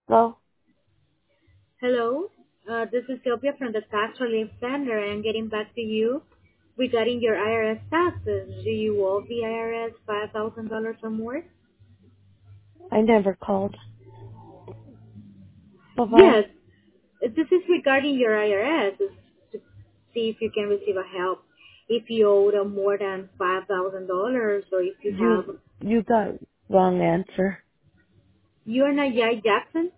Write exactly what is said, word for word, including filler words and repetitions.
Hello? Hello, uh, this is Sylvia from the Tax Relief Center. I am getting back to you regarding your I R S taxes. Do you owe the I R S five thousand dollars or more? I never called. Bye-bye. Yes, this is regarding your I R S It's to see if you can receive a help. If you owe them more than five thousand dollars or if you have, You, you got wrong answer. you are not Yai Jackson?